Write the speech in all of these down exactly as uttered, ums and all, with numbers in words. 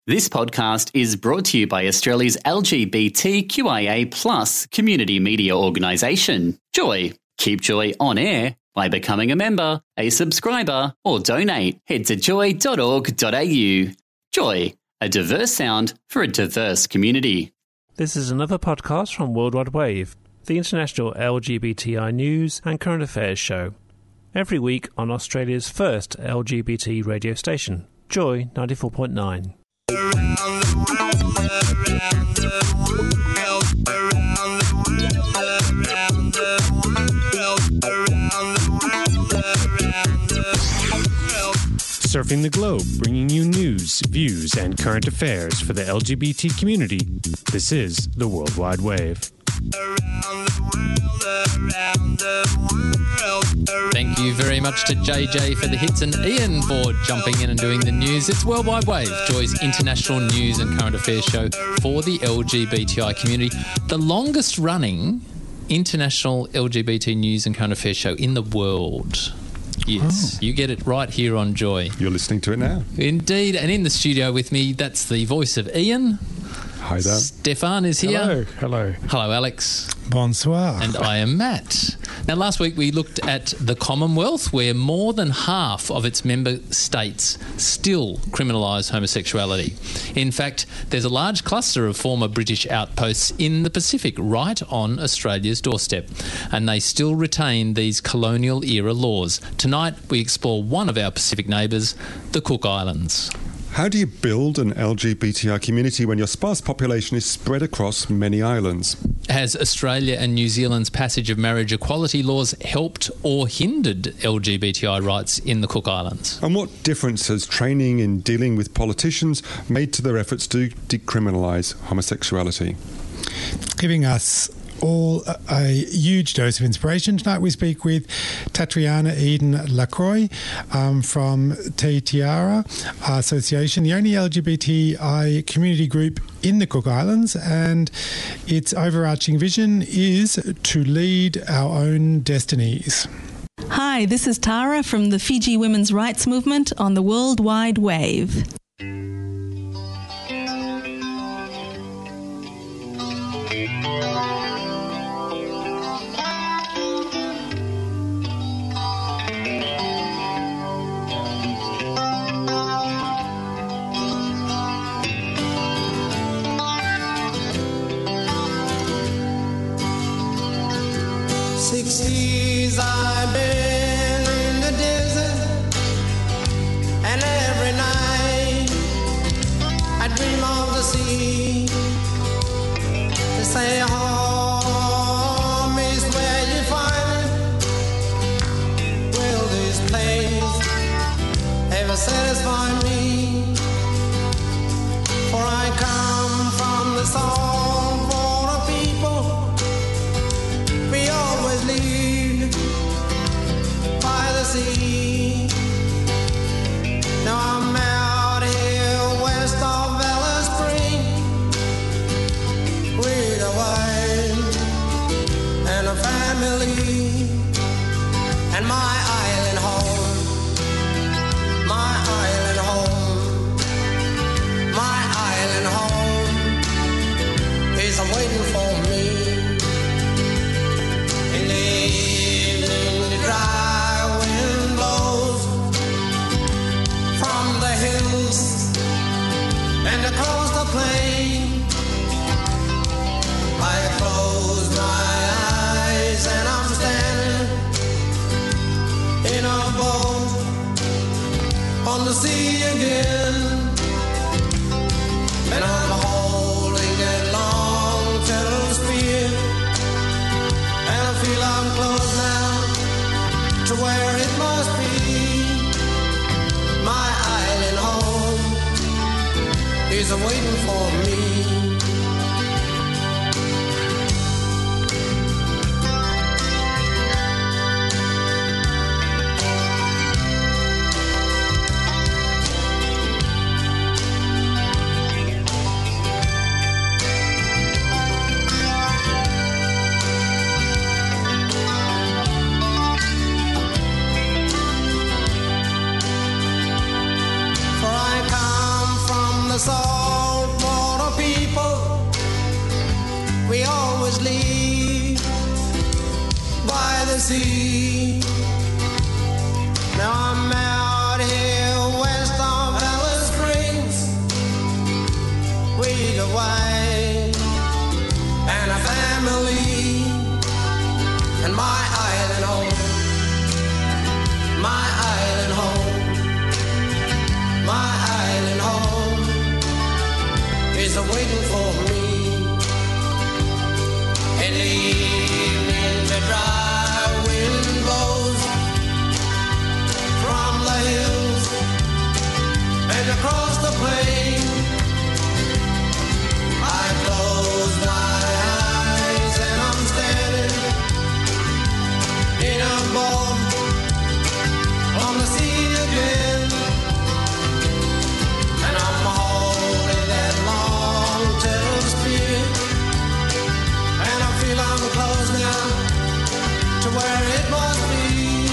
This podcast is brought to you by Australia's L G B T Q I A plus community media organisation, Joy. Keep Joy on air by becoming a member, a subscriber, or donate. Head to joy dot org dot a u. Joy, a diverse sound for a diverse community. This is another podcast from Worldwide Wave, the international L G B T I news and current affairs show. Every week on Australia's first L G B T radio station, Joy ninety-four point nine. Surfing the globe, bringing you news, views, and current affairs for the L G B T community. This is the World Wide Wave. Thank you very much to J J for the hits and Ian for jumping in and doing the news. It's World Wide Wave, Joy's international news and current affairs show for the L G B T I community. The longest running international L G B T news and current affairs show in the world. Yes, oh. You get it right here on Joy. You're listening to it now. Indeed, and in the studio with me, that's the voice of Ian. Hi there. Stefan is here. Hello. Hello. Hello, Alex. Bonsoir. And I am Matt. Now, last week we looked at the Commonwealth, where more than half of its member states still criminalise homosexuality. In fact, there's a large cluster of former British outposts in the Pacific right on Australia's doorstep, and they still retain these colonial-era laws. Tonight, we explore one of our Pacific neighbours, the Cook Islands. How do you build an L G B T I community when your sparse population is spread across many islands? Has Australia and New Zealand's passage of marriage equality laws helped or hindered L G B T I rights in the Cook Islands? And what difference has training in dealing with politicians made to their efforts to decriminalise homosexuality? Giving us all a, a huge dose of inspiration. Tonight we speak with Tatriana Eden Lacroix um, from Te Tiara Association, the only L G B T I community group in the Cook Islands, and its overarching vision is to lead our own destinies. Hi, this is Tara from the Fiji Women's Rights Movement on the World Wide Wave. Six years I've been in the desert, and every night I dream of the sea. They say home is where you find it. Will this place ever satisfy me? For I come from the salt water people. We always live by the sea. Now I'm out here west of Alice Springs with a wife and a family, and my island home, my island home, my island home is waiting for me. Dry wind blows from the hills and across the plain. I close my eyes and I'm standing in a boat on the sea again, and I'm holding a long turtle spear, and I feel I'm close now to where it must be. My island home is waiting for me. For I come from the soul we always leave by the sea. Now I'm out here west of Alice Springs, with a wife and a family, and my island home, my island home, my island home is waiting for me. In the evening the dry wind blows from the hills and across the plain. I close my eyes and I'm standing in a boat on the sea again, and I'm holding that long tail spear, and I feel I'm close now to where it must be.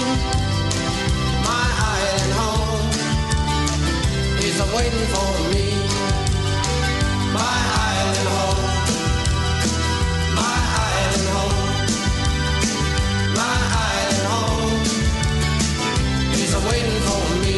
My island home is waiting for me. My island home, my island home, my island home is waiting for me.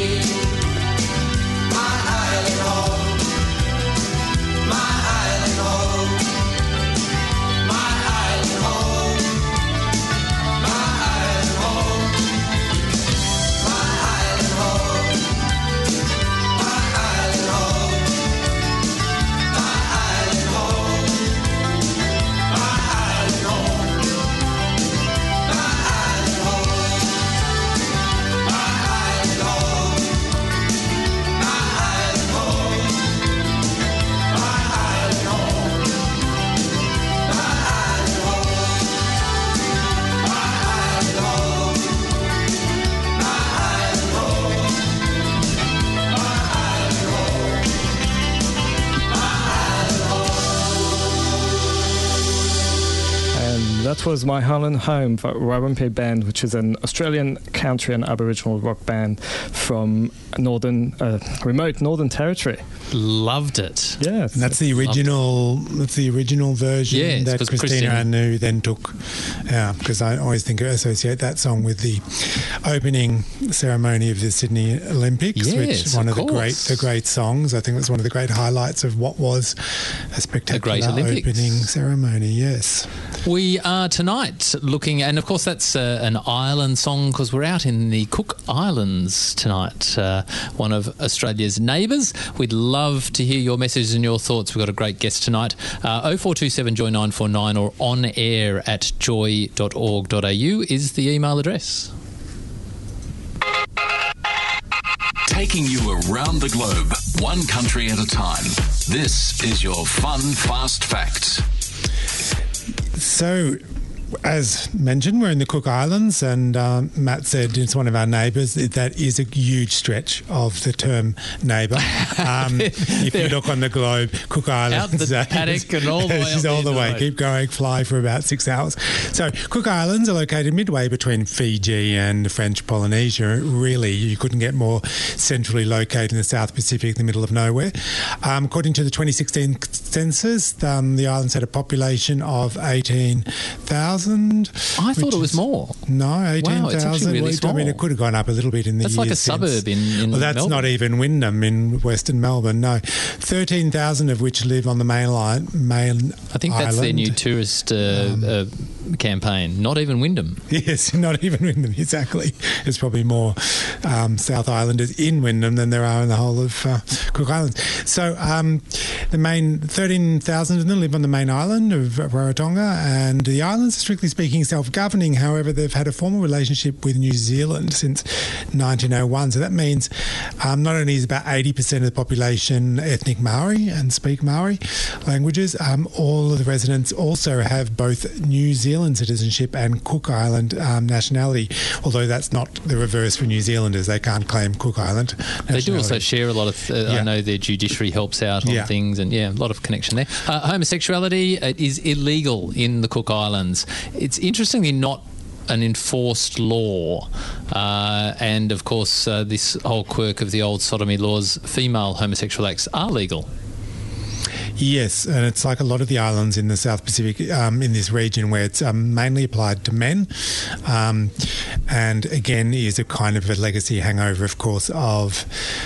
My island home, my island home, my island home, my island home, my island home, my island home, my island home, my island home, my island home, my island home, my island home, my island home, my island home, my island home, my island home, my island home, my island home. And that was My Island Home for Warumpi Band, which is an Australian country and Aboriginal rock band from northern, uh, remote Northern Territory. Loved it. Yeah, And that's the original. That's the original version Yeah, it's that 'cause Christina Christina- Anu then took. Yeah, because I always think associate that song with the opening ceremony of the Sydney Olympics, Yes, which is one of of, the great course. the great songs. I think it's one of the great highlights of what was a spectacular Olympics. opening ceremony. Yes. We are tonight looking, and of course that's uh, an island song because we're out in the Cook Islands tonight, uh, one of Australia's neighbours. We'd love to hear your messages and your thoughts. We've got a great guest tonight. Uh, oh four two seven Joy nine four nine or on air at joy dot org dot a u is the email address. Taking you around the globe, one country at a time. This is your Fun Fast Facts. So, as mentioned, we're in the Cook Islands, and um, Matt said it's one of our neighbours. That is a huge stretch of the term neighbour. Um, if you look on the globe, Cook Islands, Out the uh, paddock and all the way is up all the the way. road. Keep going, fly for about six hours. So, Cook Islands are located midway between Fiji and French Polynesia. Really, you couldn't get more centrally located in the South Pacific, in the middle of nowhere. Um, according to the twenty sixteen census, um, the islands had a population of eighteen thousand. I thought it was more. No, eighteen Wow, it's actually thousand. really I mean, small. it could have gone up a little bit in the That's years like a since. suburb in, in Well, that's Melbourne. not even Wyndham in Western Melbourne. No, thirteen thousand of which live on the mainline. Main I think that's their island. new tourist uh, uh, campaign. Not even Wyndham. Yes, not even Wyndham, exactly. There's probably more um, South Islanders in Wyndham than there are in the whole of uh, Cook Islands. So um, the main thirteen thousand of them live on the main island of Rarotonga, and the islands are strictly speaking self-governing. However, they've had a formal relationship with New Zealand since nineteen oh one. So that means um, not only is about eighty percent of the population ethnic Maori and speak Maori languages, um, all of the residents also have both New Zealand citizenship and Cook Island um, nationality, although that's not the reverse for New Zealanders. They can't claim Cook Island nationality. They do also share a lot of, uh, Yeah. I know their judiciary helps out on Yeah. things, and yeah, a lot of connection there. Uh, homosexuality uh, is illegal in the Cook Islands. It's interestingly not an enforced law, uh, and of course uh, this whole quirk of the old sodomy laws, female homosexual acts are legal. Yes, and it's like a lot of the islands in the South Pacific, um, in this region, where it's um, mainly applied to men. Um, and again, is a kind of a legacy hangover, of course, of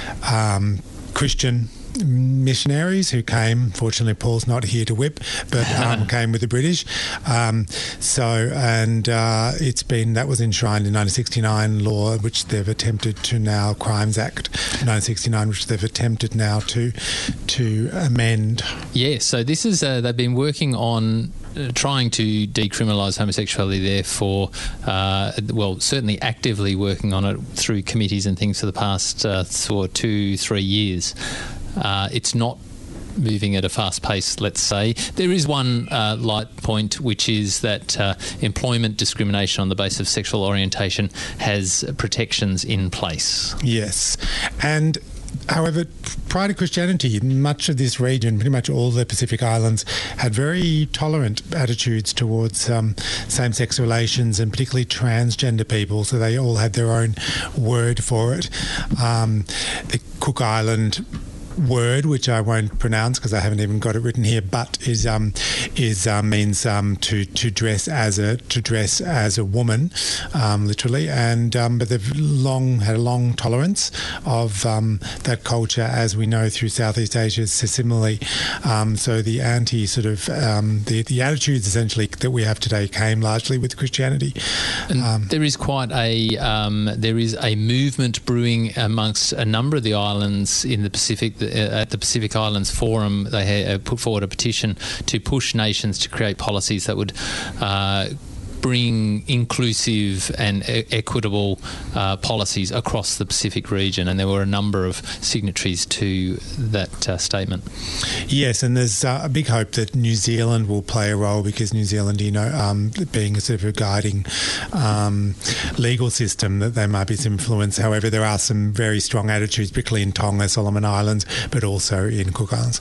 um, Christian missionaries who came. Fortunately, Paul's not here to whip, but um, came with the British. Um, so, and uh, it's been, that was enshrined in nineteen sixty-nine law, which they've attempted to now, Crimes Act nineteen sixty-nine, which they've attempted now to to amend. Yeah, so this is, uh, they've been working on Uh, trying to decriminalise homosexuality there for, uh, well, certainly actively working on it through committees and things for the past uh, for two, three years. Uh, it's not moving at a fast pace, let's say. There is one uh, light point, which is that uh, employment discrimination on the basis of sexual orientation has protections in place. Yes, and however, prior to Christianity, much of this region, pretty much all the Pacific Islands, had very tolerant attitudes towards um, same-sex relations and particularly transgender people, so they all had their own word for it. Um, the Cook Island word, which I won't pronounce because I haven't even got it written here, but is um is uh, means um to to dress as a to dress as a woman, um, literally, and um, but they've long had a long tolerance of um, that culture, as we know through Southeast Asia. So similarly, um, so the anti sort of um, the the attitudes essentially that we have today came largely with Christianity. And um, there is quite a um, there is a movement brewing amongst a number of the islands in the Pacific. At the Pacific Islands Forum, they had put forward a petition to push nations to create policies that would uh, bring inclusive and e- equitable uh, policies across the Pacific region, and there were a number of signatories to that uh, statement. Yes, and there's uh, a big hope that New Zealand will play a role, because New Zealand, you know, um, being a sort of a guiding um, legal system, that there might be some influence. However, there are some very strong attitudes, particularly in Tonga, Solomon Islands, but also in Cook Islands.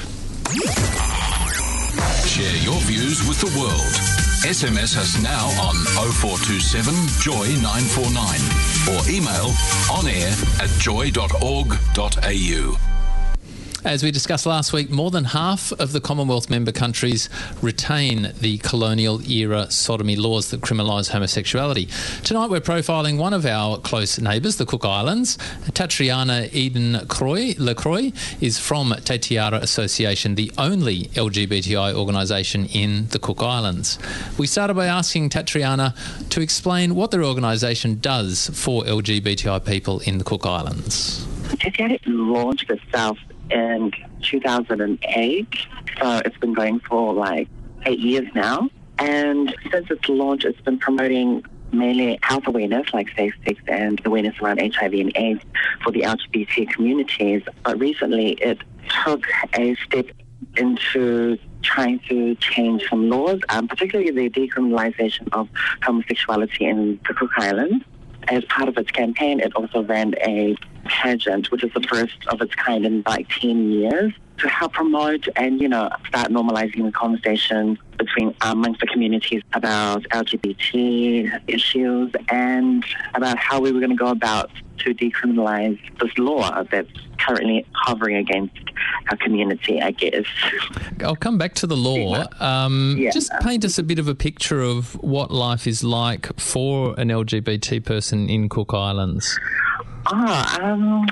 Share your views with the world. S M S us now on oh four two seven joy nine four nine or email onair at joy dot org dot a u. As we discussed last week, more than half of the Commonwealth member countries retain the colonial-era sodomy laws that criminalise homosexuality. Tonight we're profiling one of our close neighbours, the Cook Islands. Tatriana Eden Croy, LaCroix is from Te Tiara Association, the only L G B T I organisation in the Cook Islands. We started by asking Tatriana to explain what their organisation does for L G B T I people in the Cook Islands. Te Tiara launched itself in two thousand eight, so it's been going for like eight years now. And since its launch, it's been promoting mainly health awareness, like safe sex, and awareness around H I V and AIDS for the L G B T communities. But recently, it took a step into trying to change some laws, um, particularly the decriminalisation of homosexuality in the Cook Islands. As part of its campaign, it also ran a pageant, which is the first of its kind in like ten years, to help promote and, you know, start normalizing the conversation between amongst the communities about L G B T issues and about how we were going to go about to decriminalize this law that's currently hovering against our community, I guess. I'll come back to the law. Um, Yeah. Just paint us a bit of a picture of what life is like for an L G B T person in Cook Islands. Ah, um,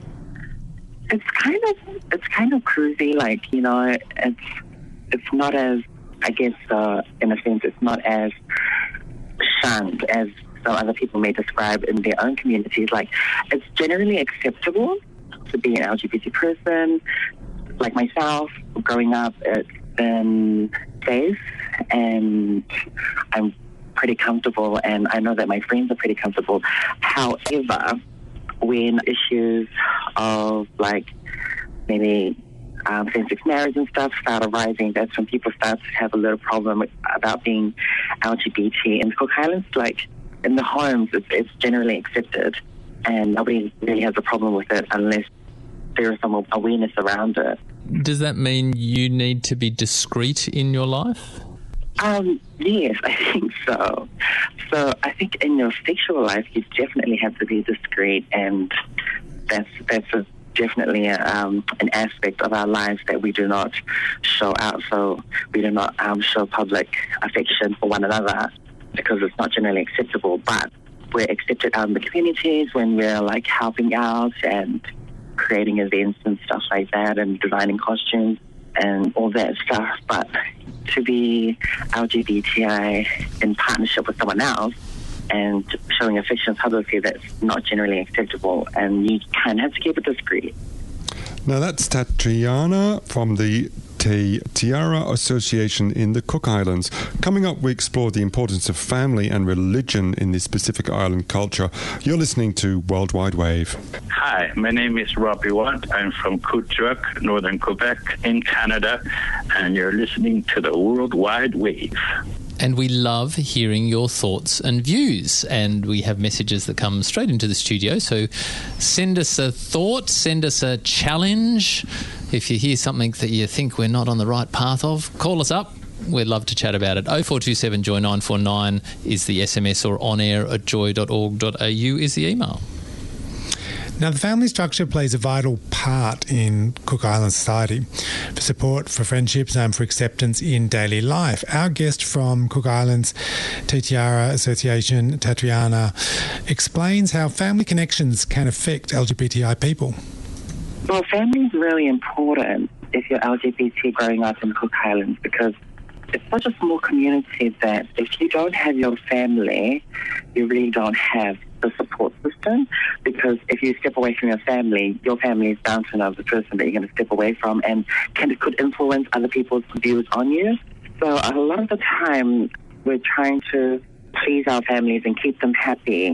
it's kind of it's kind of cruisy. Like, you know, it's it's not as, I guess, uh, in a sense, it's not as shunned as some other people may describe in their own communities. Like, it's generally acceptable to be an L G B T person. Like myself, growing up, it's been safe, and I'm pretty comfortable, and I know that my friends are pretty comfortable. However, when issues of like maybe um, same-sex marriage and stuff start arising, that's when people start to have a little problem with, about being L G B T. In Cook Islands, like in the homes, it's, it's generally accepted, and nobody really has a problem with it unless there is some awareness around it. Does that mean you need to be discreet in your life? Um, yes, I think so. So I think in your sexual life, you definitely have to be discreet, and that's that's a definitely um, an aspect of our lives that we do not show out. So we do not um, show public affection for one another because it's not generally acceptable. But we're accepted out in the communities when we're like helping out and creating events and stuff like that, and designing costumes and all that stuff. But to be L G B T I in partnership with someone else and showing affection publicly, that's not generally acceptable, and you kind of have to keep it discreet. Now that's Tatiana from the Te Tiara Association in the Cook Islands. Coming up, we explore the importance of family and religion in this Pacific Island culture. You're listening to World Wide Wave. Hi, my name is Robbie Watt. I'm from Kuujjuaq, Northern Quebec in Canada, and you're listening to the World Wide Wave. And we love hearing your thoughts and views. And we have messages that come straight into the studio. So send us a thought, send us a challenge. If you hear something that you think we're not on the right path of, call us up. We'd love to chat about it. oh four two seven joy nine four nine is the S M S, or onair at joy dot org dot a u is the email. Now, the family structure plays a vital part in Cook Island society for support, for friendships and for acceptance in daily life. Our guest from Cook Islands Te Tiara Association, Tatiana, explains how family connections can affect L G B T I people. Well, family is really important if you're L G B T growing up in Cook Islands, because it's such a small community that if you don't have your family, you really don't have the support system. Because if you step away from your family, your family is bound to another person that you're going to step away from, and can could influence other people's views on you. So a lot of the time, we're trying to please our families and keep them happy.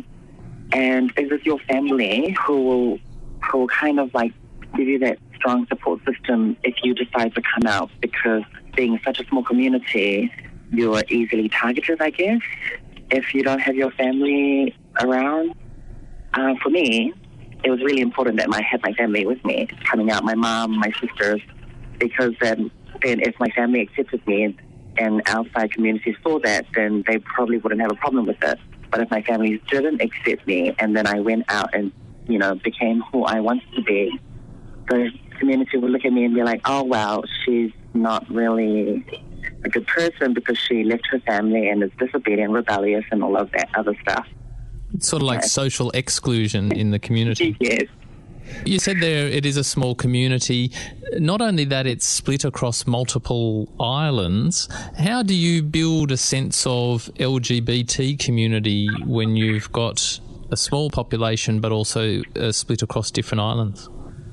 And it is your family who will, who will kind of like give you that strong support system if you decide to come out, because being such a small community, you're easily targeted, I guess, if you don't have your family around. Uh, for me, it was really important that I had my family with me, coming out, my mom, my sisters, because then, then if my family accepted me and outside communities saw that, then they probably wouldn't have a problem with it. But if my family didn't accept me and then I went out and, you know, became who I wanted to be, the community would look at me and be like, oh, wow, she's not really a good person because she left her family and is disobedient, rebellious, and all of that other stuff. It's sort of like social exclusion in the community. Yes. You said there it is a small community. Not only that, it's split across multiple islands. How do you build a sense of L G B T community when you've got a small population but also uh, split across different islands?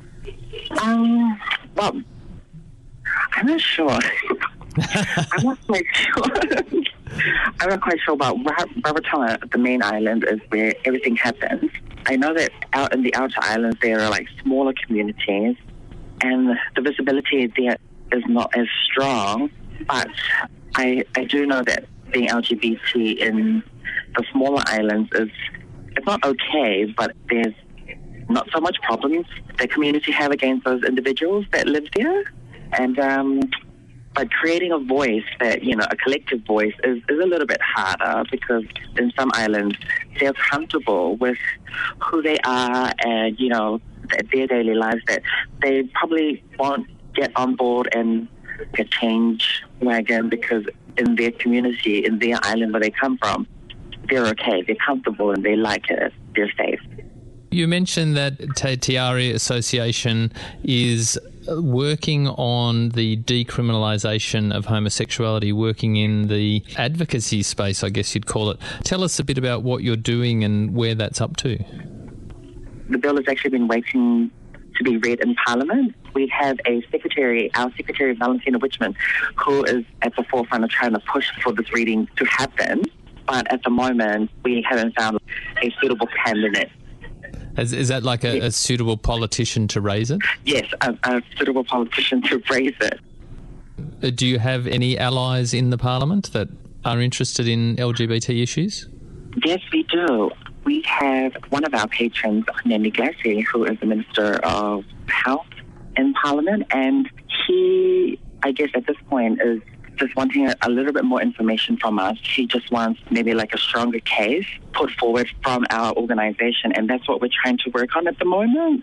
Um, well, I'm not sure. I'm not quite sure. I'm not quite sure about Rarotonga, the main island, is where everything happens. I know that out in the outer islands there are like smaller communities, and the visibility there is not as strong. But I I do know that being L G B T in the smaller islands is it's not okay, but there's not so much problems that community have against those individuals that live there, and um. But creating a voice that, you know, a collective voice is, is a little bit harder, because in some islands they're comfortable with who they are and, you know, their daily lives, that they probably won't get on board and get change wagon, because in their community, in their island where they come from, they're okay, they're comfortable and they like it, they're safe. You mentioned that Te Tiara Association is working on the decriminalisation of homosexuality, working in the advocacy space, I guess you'd call it. Tell us a bit about what you're doing and where that's up to. The bill has actually been waiting to be read in Parliament. We have a secretary, our secretary, Valentina Wichman, who is at the forefront of trying to push for this reading to happen. But at the moment, we haven't found a suitable candidate. Is, is that like a, yes. a suitable politician to raise it? Yes, a, a suitable politician to raise it. Uh, do you have any allies in the Parliament that are interested in L G B T issues? Yes, we do. We have one of our patrons, Nandy Glassy, who is the Minister of Health in Parliament, and he, I guess at this point, is just wanting a, a little bit more information from us. He just wants maybe like a stronger case put forward from our organisation, and that's what we're trying to work on at the moment.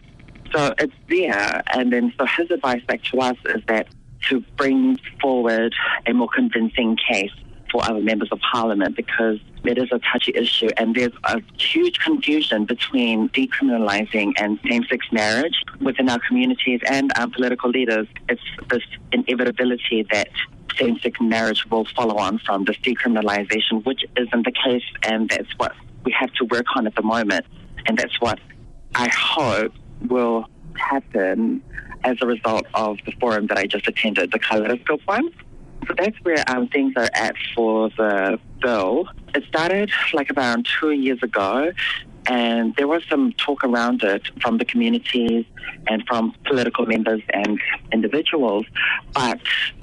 So it's there, and then so his advice back to us is that to bring forward a more convincing case for other members of parliament, because it is a touchy issue and there's a huge confusion between decriminalising and same-sex marriage within our communities and our political leaders. It's this inevitability that same-sex marriage will follow on from this decriminalisation, which isn't the case, and that's what we have to work on at the moment, and that's what I hope will happen as a result of the forum that I just attended, the Kaleidoscope one. So that's where um, things are at for the bill. It started like around two years ago, and there was some talk around it from the communities and from political members and individuals, but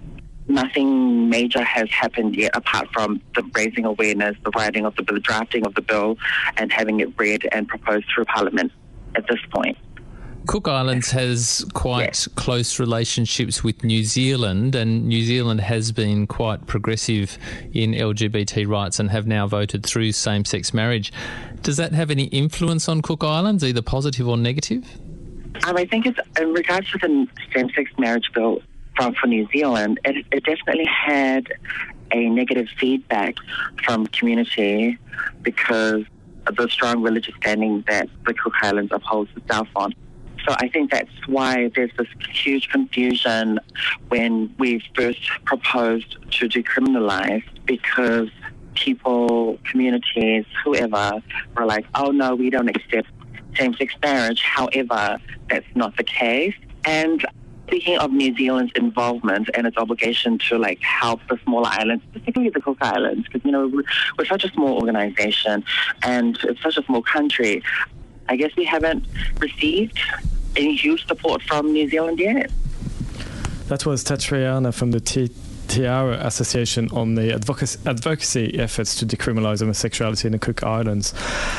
nothing major has happened yet apart from the raising awareness, the writing of the bill, the drafting of the bill, and having it read and proposed through Parliament at this point. Cook Islands has quite yes. close relationships with New Zealand, and New Zealand has been quite progressive in L G B T rights and have now voted through same-sex marriage. Does that have any influence on Cook Islands, either positive or negative? Um, I think it's in regards to the same-sex marriage bill from for New Zealand, it, it definitely had a negative feedback from community because of the strong religious standing that the Cook Islands upholds itself on. So I think that's why there's this huge confusion when we first proposed to decriminalise, because people, communities, whoever were like, oh no, we don't accept same-sex marriage. However, that's not the case. And speaking of New Zealand's involvement and its obligation to like help the smaller islands, particularly the Cook Islands, because you know we're, we're such a small organisation and it's such a small country, I guess we haven't received any huge support from New Zealand yet. That was Tatriana from the T- Tiara Association on the advocacy, advocacy efforts to decriminalise homosexuality in the Cook Islands.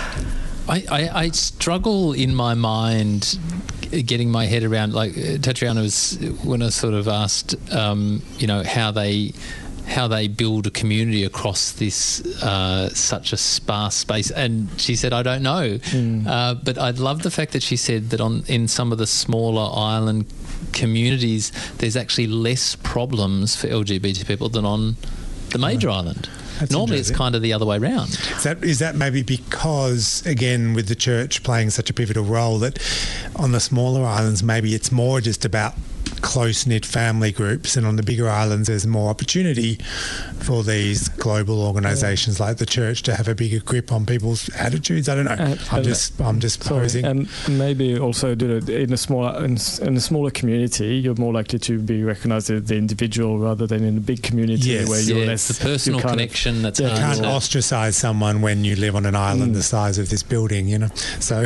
I, I, I struggle in my mind getting my head around, like Tatriana was, when I sort of asked, um, you know, how they how they build a community across this uh, such a sparse space, and she said, I don't know. Mm. Uh, but I love the fact that she said that on in some of the smaller island communities, there's actually less problems for L G B T people than on the major oh. island. That's Normally it's kind of the other way around. Is that, is that maybe because, again, with the church playing such a pivotal role, that on the smaller islands maybe it's more just about close-knit family groups, and on the bigger islands there's more opportunity for these global organisations like the church to have a bigger grip on people's attitudes? I don't know. Uh, I'm just I'm just posing. And maybe also in a smaller in, in a smaller community, you're more likely to be recognised as the individual rather than in a big community yes. where you're yeah, less the personal connection. Of, that's you hard. can't ostracise someone when you live on an island mm. the size of this building, you know. So,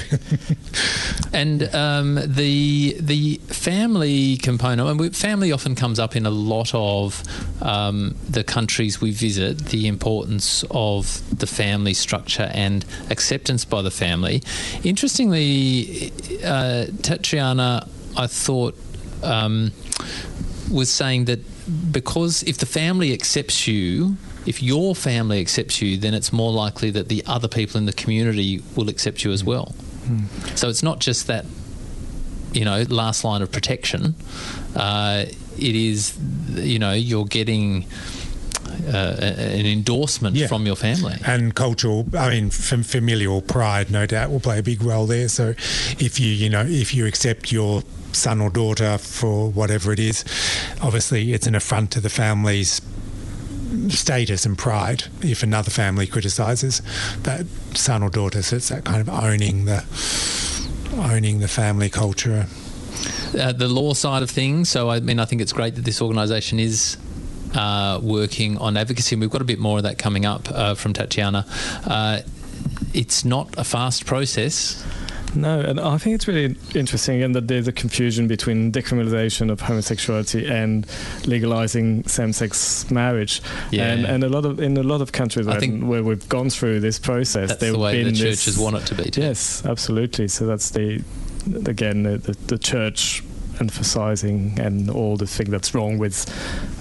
and um, the the family component. And we, family often comes up in a lot of um, the countries we visit, the importance of the family structure and acceptance by the family. Interestingly, uh, Tatriana, I thought, um, was saying that because if the family accepts you, if your family accepts you, then it's more likely that the other people in the community will accept you as well. Mm. So it's not just that, you know, last line of protection. Uh, it is, you know, you're getting uh, an endorsement yeah. from your family. And cultural, I mean, f- familial pride, no doubt, will play a big role there. So if you, you know, if you accept your son or daughter for whatever it is, obviously it's an affront to the family's status and pride if another family criticises that son or daughter. So it's that kind of owning the owning the family culture. Uh, the law side of things, so I mean I think it's great that this organisation is uh, working on advocacy, and we've got a bit more of that coming up uh, from Tatriana. Uh, it's not a fast process. No, and I think it's really interesting in that there's a confusion between decriminalisation of homosexuality and legalising same-sex marriage. Yeah. And, and a lot of in a lot of countries where, where we've gone through this process, that's there the way been the this, churches want it to be too. Yes, absolutely. So that's the again the, the, the church emphasising and all the thing that's wrong with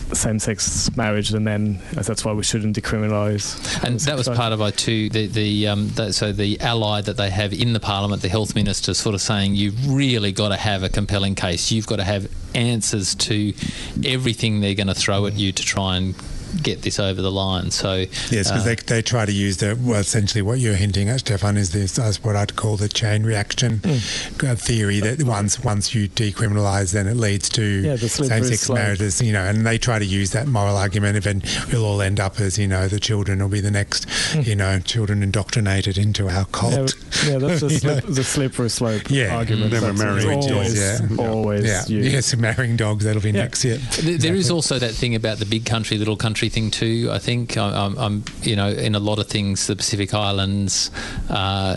same-sex marriage, and then that's why we shouldn't decriminalise. And that was part of I two. The the um, the, so the ally that they have in the Parliament, the health minister, sort of saying you've really got to have a compelling case. You've got to have answers to everything they're going to throw at you to try and get this over the line. So yes, because uh, they, they try to use the, well, essentially what you're hinting at, Stefan, is this as what I'd call the chain reaction mm. theory, that once once you decriminalise, then it leads to yeah, same-sex slope. marriages, you know, and they try to use that moral argument, and we'll all end up as, you know, the children will be the next, mm. you know, children indoctrinated into our cult. Yeah, yeah that's the, slip, the slippery slope yeah. argument. Never marrying always, yeah. always yeah. used. Yes, marrying dogs, that'll be yeah. next, yeah. There exactly. is also that thing about the big country, little country thing too. I think I'm, I'm, you know, in a lot of things, the Pacific Islands uh,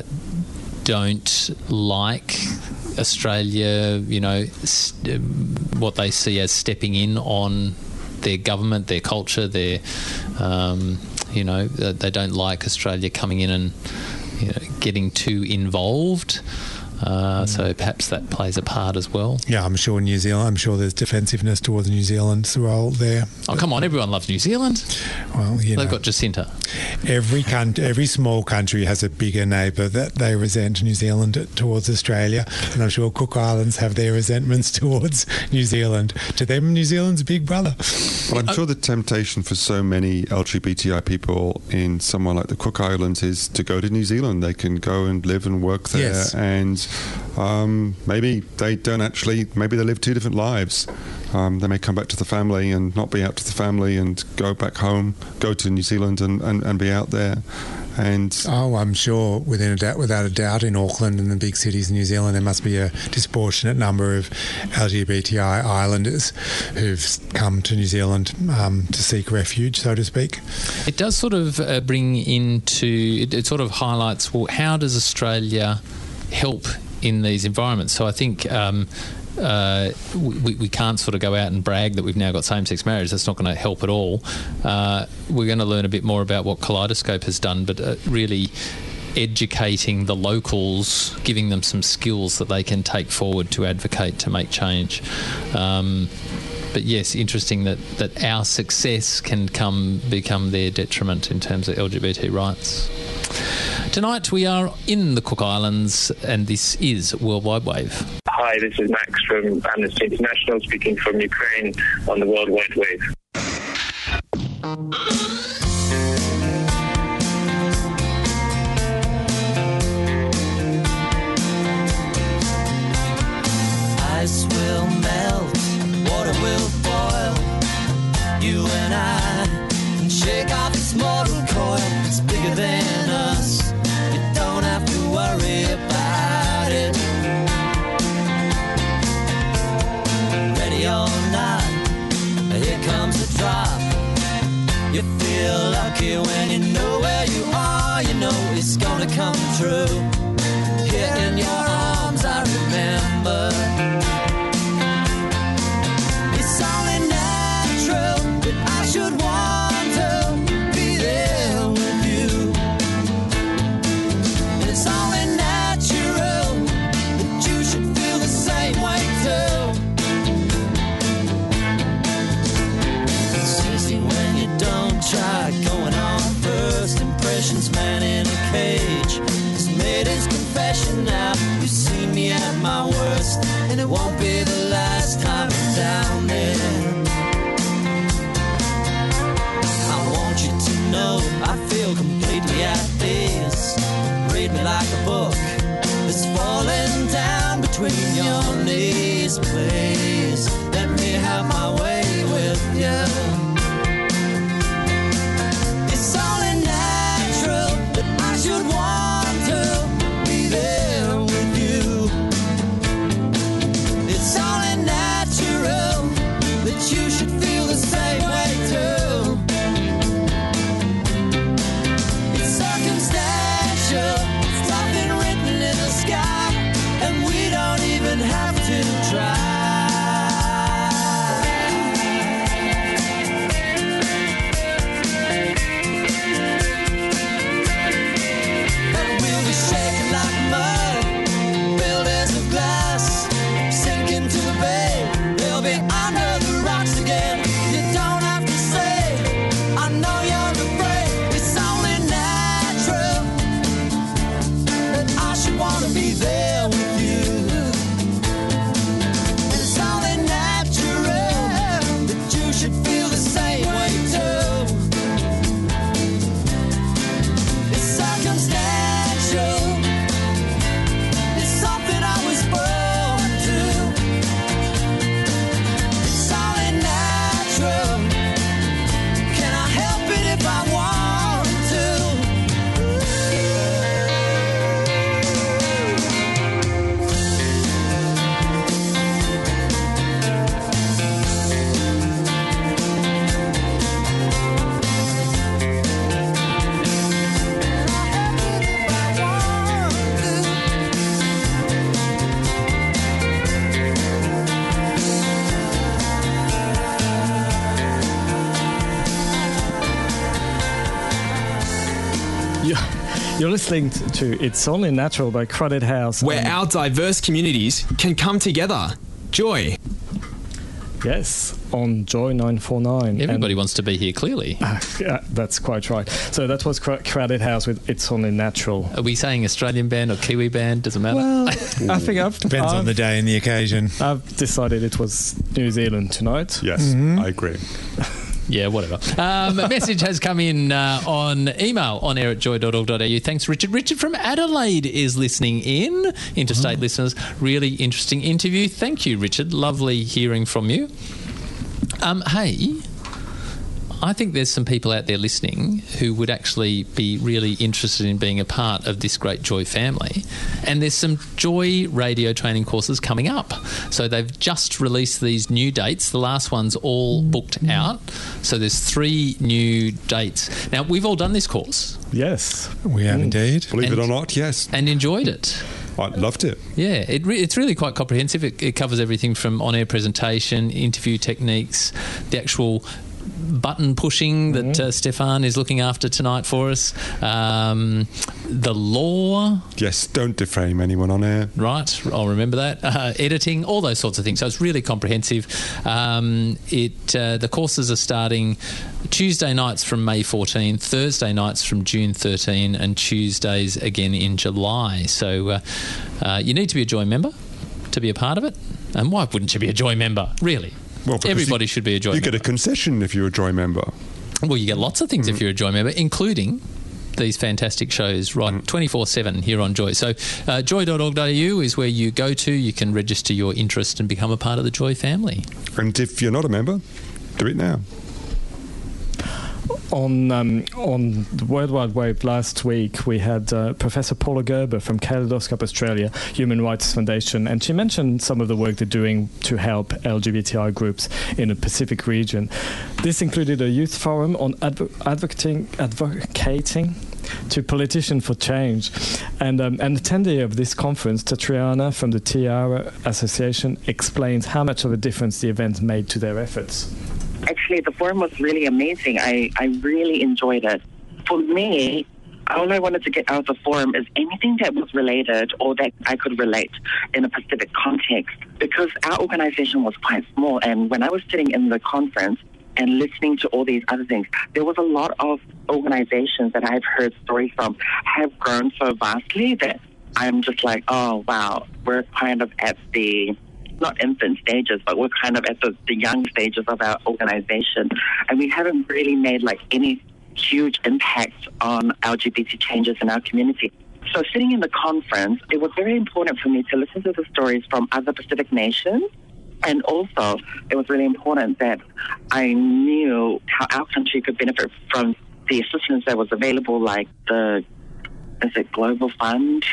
don't like Australia, you know, st- what they see as stepping in on their government, their culture, their, um, you know, they don't like Australia coming in and, you know, getting too involved. Uh, so perhaps that plays a part as well. Yeah, I'm sure New Zealand, I'm sure there's defensiveness towards New Zealand's role there. Oh, come on, everyone loves New Zealand. Well, you They've know, got Jacinta. Every country, every small country has a bigger neighbour that they resent New Zealand towards Australia, and I'm sure Cook Islands have their resentments towards New Zealand. To them, New Zealand's big brother. Well, I'm sure the temptation for so many L G B T I people in somewhere like the Cook Islands is to go to New Zealand. They can go and live and work there, yes. and um, maybe they don't actually, maybe they live two different lives. Um, they may come back to the family and not be out to the family, and go back home, go to New Zealand and, and, and be out there. And oh, I'm sure within a doubt, without a doubt, in Auckland and the big cities in New Zealand, there must be a disproportionate number of L G B T I islanders who've come to New Zealand um, to seek refuge, so to speak. It does sort of uh, bring into, it, it sort of highlights, well, how does Australia help in these environments? So I think um, uh, we, we can't sort of go out and brag that we've now got same-sex marriage. That's not going to help at all. Uh, we're going to learn a bit more about what Kaleidoscope has done, but uh, really educating the locals, giving them some skills that they can take forward to advocate, to make change. Um, but yes, interesting that, that our success can come become their detriment in terms of L G B T rights. Tonight we are in the Cook Islands, and this is Worldwide Wave. Hi, this is Max from Amnesty International, speaking from Ukraine on the Worldwide Wave. Ice will melt, water will boil. You and I can shake off this mortal coil. It's bigger than us. You don't have to worry about it. Ready or not, here comes the drop. You feel lucky when you know where you are. You know it's gonna come true. Here in your arms I remember. It's only natural that I should want to be there with you. And it's only natural that you should feel the same way too. It's easy when you don't try. Going on first impressions, man in a cage. He's made his confession now. You've seen me at my worst, and it won't be the last time I'm down there. I want you to know I feel completely at peace. Read me like a book that's falling down between your knees. Please let me have my way with you. It's only natural that I should want to be there with you. It's only natural that you should feel the same way too. It's circumstantial, it's nothing written in the sky, and we don't even have to try. And we'll be shaking like mud, buildings of glass, sinking to the bay. They'll be under the rocks again. You're listening to It's Only Natural by Crowded House. Where our diverse communities can come together. Joy. Yes, on Joy nine forty-nine. Everybody and, wants to be here, clearly. Uh, yeah, that's quite right. So that was Cr- Crowded House with It's Only Natural. Are we saying Australian band or Kiwi band? Doesn't matter. Well, I think I've... Depends I've, on the day and the occasion. I've decided it was New Zealand tonight. Yes, Mm-hmm. I agree. Yeah, whatever. Um, a message has come in uh, on email on air at joy dot org dot a u. Thanks, Richard. Richard from Adelaide is listening in. Interstate oh. listeners, really interesting interview. Thank you, Richard. Lovely hearing from you. Um, hey, I think there's some people out there listening who would actually be really interested in being a part of this great Joy family. And there's some Joy radio training courses coming up. So they've just released these new dates. The last one's all booked out. So there's three new dates. Now, we've all done this course. Yes, we have mm. indeed. Believe and, it or not, yes. And enjoyed it. I loved it. Yeah, it re- it's really quite comprehensive. It, it covers everything from on-air presentation, interview techniques, the actual button pushing that uh, Stefan is looking after tonight for us, um, the law. Yes, don't defame anyone on air. Right, I'll remember that. Uh, editing, all those sorts of things. So it's really comprehensive. Um, it uh, the courses are starting Tuesday nights from May fourteenth, Thursday nights from June thirteenth, and Tuesdays again in July. So uh, uh, you need to be a Joy member to be a part of it. And why wouldn't you be a Joy member, really? Well, everybody you, should be a Joy you member. You get a concession if you're a Joy member. Well, you get lots of things mm. if you're a Joy member, including these fantastic shows right mm. twenty-four seven here on Joy. So uh, joy dot org dot a u is where you go to. You can register your interest and become a part of the Joy family. And if you're not a member, do it now. On um, on the World Wide Wave last week, we had uh, Professor Paula Gerber from Kaleidoscope Australia, Human Rights Foundation, and she mentioned some of the work they're doing to help L G B T I groups in the Pacific region. This included a youth forum on advo- advocating, advocating to politicians for change. And um, an attendee of this conference, Tatiana from the Tiara Association, explains how much of a difference the event made to their efforts. Actually, the forum was really amazing. I, I really enjoyed it. For me, all I wanted to get out of the forum is anything that was related or that I could relate in a Pacific context, because our organization was quite small. And when I was sitting in the conference and listening to all these other things, there was a lot of organizations that I've heard stories from have grown so vastly that I'm just like, oh, wow, we're kind of at the... not infant stages, but we're kind of at the, the young stages of our organization. And we haven't really made like any huge impact on L G B T changes in our community. So sitting in the conference, it was very important for me to listen to the stories from other Pacific nations. And also, it was really important that I knew how our country could benefit from the assistance that was available, like the, is it Global Fund?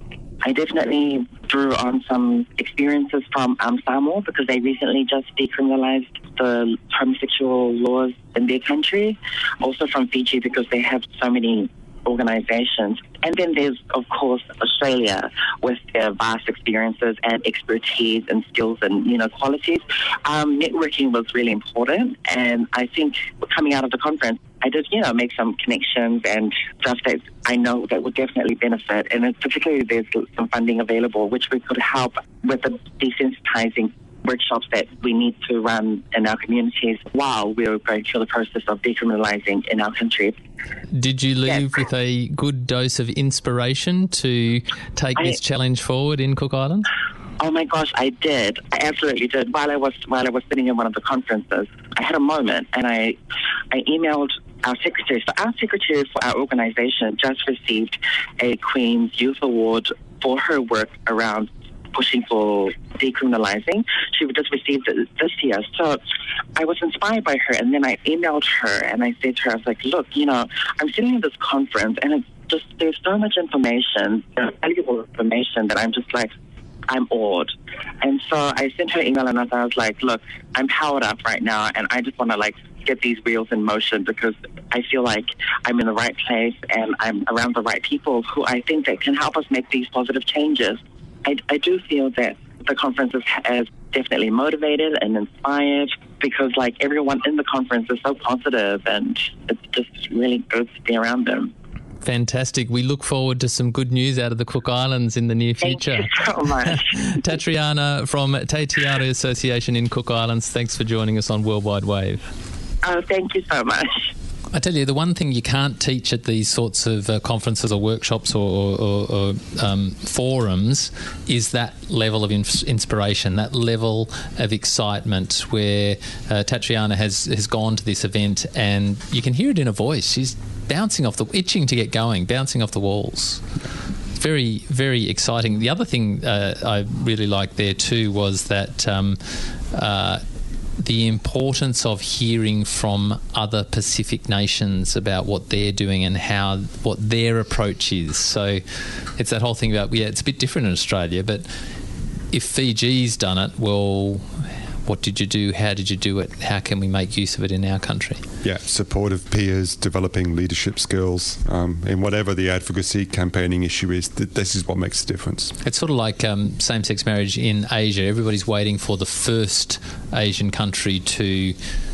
I definitely drew on some experiences from um, Samoa, because they recently just decriminalized the homosexual laws in their country. Also from Fiji, because they have so many organizations. And then there's, of course, Australia with their vast experiences and expertise and skills and, you know, qualities. Um, networking was really important. And I think coming out of the conference, I did, you know, make some connections and stuff that I know that would definitely benefit. And particularly there's some funding available, which we could help with the desensitizing workshops that we need to run in our communities while we're going through the process of decriminalizing in our country. Did you leave yeah. with a good dose of inspiration to take I, this challenge forward in Cook Island? Oh my gosh, I did. I absolutely did. While I was while I was sitting in one of the conferences, I had a moment, and I I emailed our secretary. So our secretary for our organization just received a Queen's Youth Award for her work around pushing for decriminalizing. She just received it this year. So I was inspired by her, and then I emailed her and I said to her, I was like, look, you know, I'm sitting in this conference and it's just, there's so much information, valuable information, that I'm just like, I'm awed. And so I sent her an email and I was like, look, I'm powered up right now and I just want to like get these wheels in motion, because I feel like I'm in the right place and I'm around the right people who I think that can help us make these positive changes. I, I do feel that the conference has definitely motivated and inspired, because like everyone in the conference is so positive and it's just really good to be around them. Fantastic. We look forward to some good news out of the Cook Islands in the near future. Thank you so much. Tatriana from Te Tiara Association in Cook Islands, thanks for joining us on Worldwide Wave. Oh, thank you so much. I tell you, the one thing you can't teach at these sorts of uh, conferences or workshops or, or, or um, forums is that level of ins- inspiration, that level of excitement where uh, Tatriana has, has gone to this event and you can hear it in her voice. She's bouncing off the, itching to get going, bouncing off the walls. Very, very exciting. The other thing uh, I really liked there too was that um, uh, the importance of hearing from other Pacific nations about what they're doing and how what their approach is. So it's that whole thing about, yeah, it's a bit different in Australia, but if Fiji's done it, well, what did you do? How did you do it? How can we make use of it in our country? Yeah, supportive peers, developing leadership skills, um, in whatever the advocacy campaigning issue is. Th- this is what makes the difference. It's sort of like um, same-sex marriage in Asia. Everybody's waiting for the first Asian country to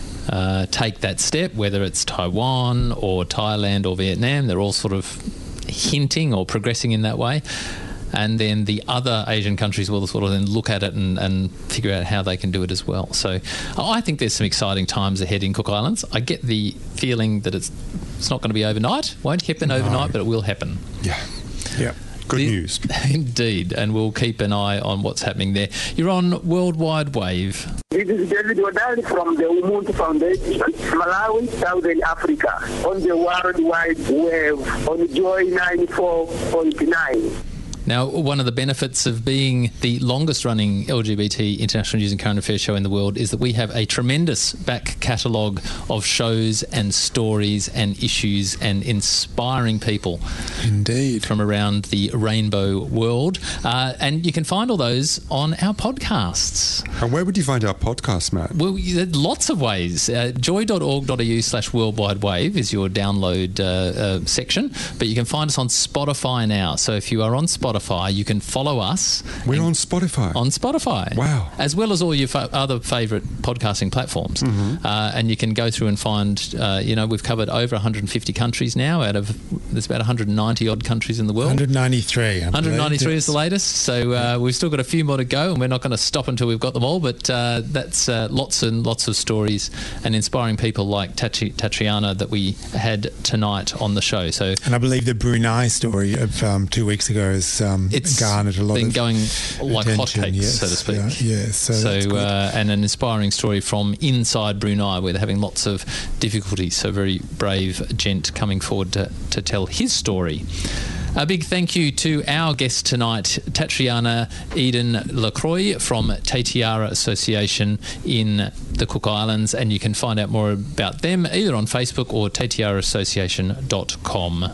uh, take that step, whether it's Taiwan or Thailand or Vietnam. They're all sort of hinting or progressing in that way. And then the other Asian countries will sort of then look at it and, and figure out how they can do it as well. So I think there's some exciting times ahead in Cook Islands. I get the feeling that it's it's not going to be overnight. Won't happen No. overnight, but it will happen. Yeah. Yeah. Good The- news. Indeed, and we'll keep an eye on what's happening there. You're on Worldwide Wave. This is David Wadali from the Ubuntu Foundation, Malawi, Southern Africa, on the Worldwide Wave on Joy ninety-four point nine. Now, one of the benefits of being the longest-running L G B T international news and current affairs show in the world is that we have a tremendous back catalogue of shows and stories and issues and inspiring people. Indeed. From around the rainbow world. Uh, and you can find all those on our podcasts. And where would you find our podcast, Matt? Well, there are lots of ways. Uh, joy.org.au slash worldwide wave is your download uh, uh, section. But you can find us on Spotify now. So if you are on Spotify, you can follow us. We're on Spotify. On Spotify. Wow. As well as all your fa- other favourite podcasting platforms. Mm-hmm. Uh, and you can go through and find, uh, you know, we've covered over one hundred fifty countries now out of, there's about one hundred ninety odd countries in the world. one hundred ninety-three. I one hundred ninety-three believe. is the latest. So uh, we've still got a few more to go and we're not going to stop until we've got them all. But uh, that's uh, lots and lots of stories and inspiring people like Tatri- Tatriana that we had tonight on the show. So, And I believe the Brunei story of um, two weeks ago has um, it's garnered a lot been of going like attention, hotcakes, yes, so to speak. Yeah, yeah, so, that's good. uh, and an inspiring story from inside Brunei, where they're having lots of difficulties. So, very brave gent coming forward to, to tell his story. A big thank you to our guest tonight, Tatriana Eden Lacroix from Te Tiara Association in the Cook Islands, and you can find out more about them either on Facebook or te tiara association dot com.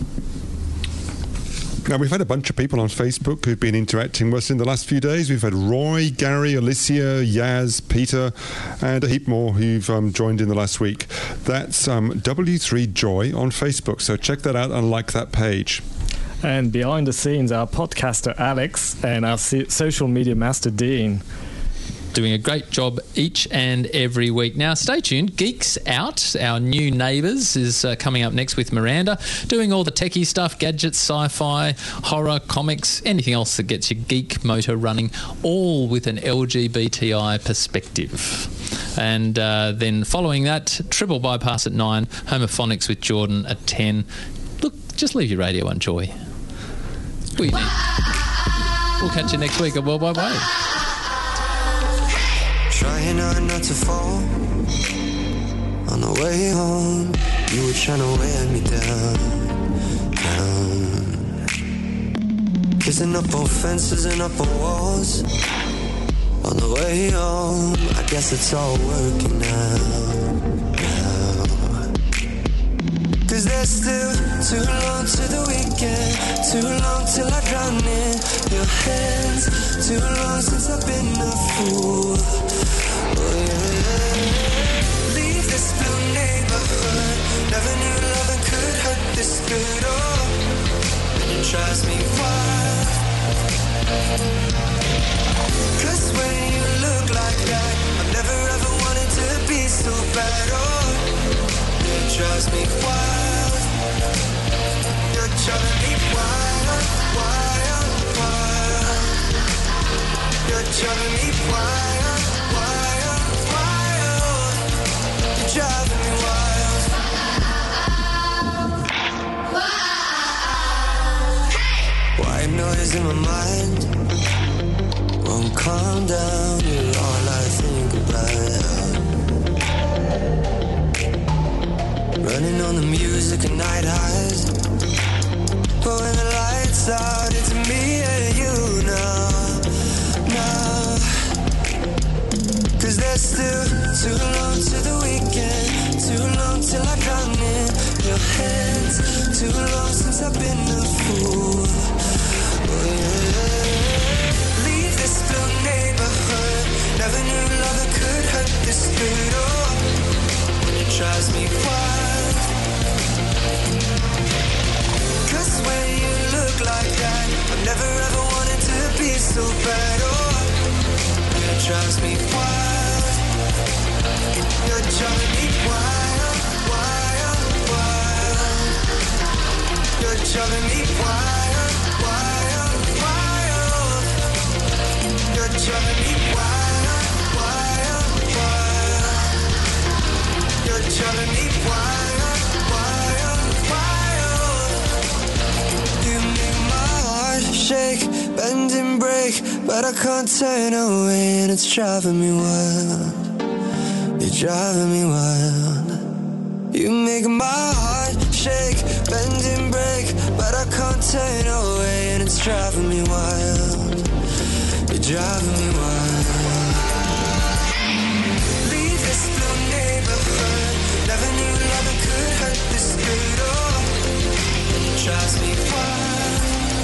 Now, we've had a bunch of people on Facebook who've been interacting with us in the last few days. We've had Roy, Gary, Alicia, Yaz, Peter, and a heap more who've um, joined in the last week. That's um, W three Joy on Facebook, so check that out and like that page. And behind the scenes, our podcaster Alex and our so- social media master Dean. Doing a great job each and every week. Now, stay tuned. Geeks Out, our new neighbours, is uh, coming up next with Miranda, doing all the techie stuff, gadgets, sci-fi, horror, comics, anything else that gets your geek motor running, all with an L G B T I perspective. And uh, then following that, Triple Bypass at nine, Homophonics with Jordan at ten. Look, just leave your radio on, Joy. What do you need? We'll catch you next week at World Wide Wave. Trying hard not to fall. On the way home, you were trying to wear me down, down. Kissing up on fences and up on walls. On the way home, I guess it's all working out, now. Cause there's still too long to the weekend, too long till I drown in your hands, too long since I've been a fool. Oh yeah. Leave this blue neighborhood, never knew loving could hurt this good. Oh, and it drives me wild. Cause when you look like that, I've never ever wanted to be so bad. Oh, it drives me wild. You're driving me wild, wild, wild. You're driving me wild. White noise in my mind won't calm down. You're all I think about. Running on the music and night highs. But when the lights out, it's me and you now, now. Cause there's still too long to the weekend, too long till I drown in your hands, too long since I've been a fool. Oh, yeah. Leave this blue neighborhood, never knew love could hurt this good. Oh, it drives me wild. Cause when you look like that, I've never ever wanted to be so bad. Oh, it drives me wild. You're driving me wild, wild, wild. You're driving me wild, wild, wild. You're driving me wild, wild, wild. You're driving me wild, wild, wild. You make my heart shake, bend and break, but I can't turn away, and it's driving me wild. You're driving me wild. You make my heart shake, bend and break, but I can't turn away, and it's driving me wild. You're driving me wild. Leave this blue neighborhood, never knew love could hurt this good. Oh, it drives me wild.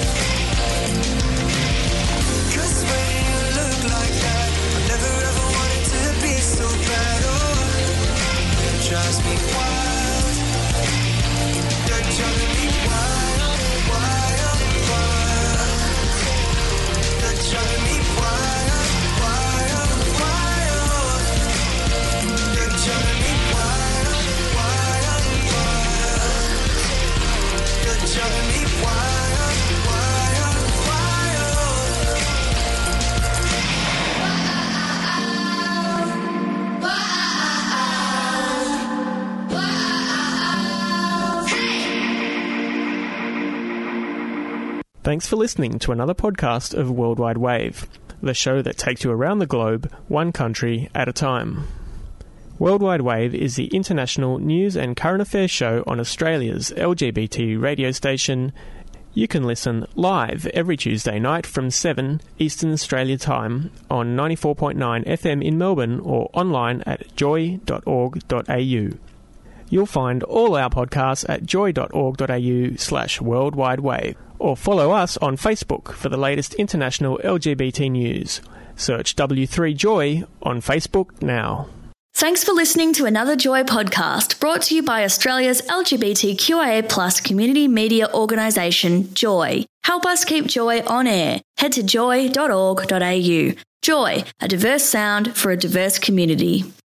Cause when you look like that, I never ever wanted to be so bad. Oh, it drives me wild. You're driving me wild, wild, wild. You're driving me wild, wild, wild. You're driving me wild, wild, wild. You're driving me wild, wild, Thanks for listening to another podcast of Worldwide Wave, the show that takes you around the globe, one country at a time. Worldwide Wave is the international news and current affairs show on Australia's L G B T radio station. You can listen live every Tuesday night from seven Eastern Australia Time on ninety-four point nine F M in Melbourne or online at joy dot org dot a u. You'll find all our podcasts at joy dot org dot a u slash worldwide wave, or follow us on Facebook for the latest international L G B T news. Search W three Joy on Facebook now. Thanks for listening to another Joy podcast brought to you by Australia's L G B T Q I A plus community media organisation, Joy. Help us keep Joy on air. Head to joy dot org dot a u. Joy, a diverse sound for a diverse community.